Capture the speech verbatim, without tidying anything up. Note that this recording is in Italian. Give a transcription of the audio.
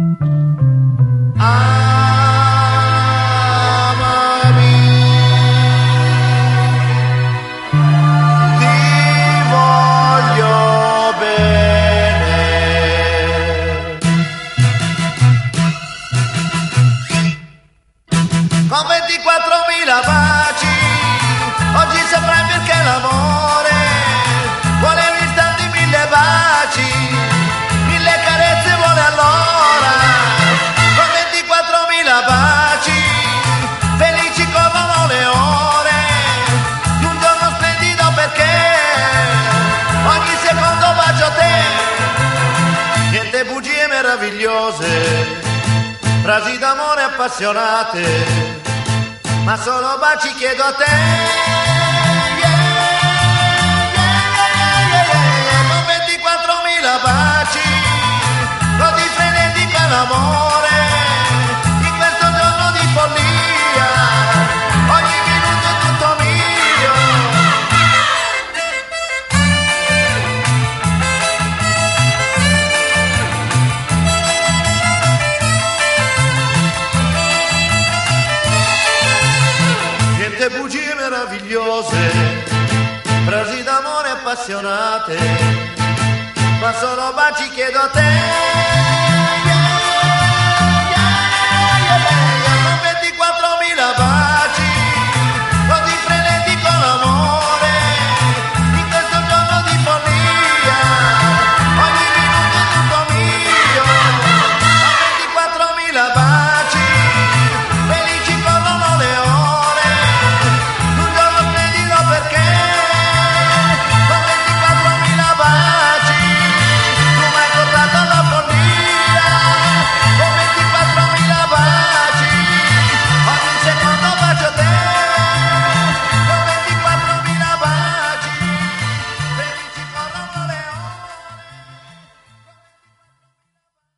Amami, ti voglio bene. Con ventiquattromila baci, oggi saprai perché l'amore vuole istanti mille baci, mille carezze vuole allora. Con ventiquattromila baci, felici corrono le ore, di un giorno splendido perché ogni secondo bacio a te. Niente bugie meravigliose, frasi d'amore appassionate, ma solo baci chiedo a te. Yeah, yeah, yeah, yeah, yeah. Con ventiquattromila baci, così frenetico è l'amore, in questo giorno di follia, ogni minuto è tutto mio. Niente bugie meravigliose, frasi d'amore appassionate, ma solo baci chiedo a te.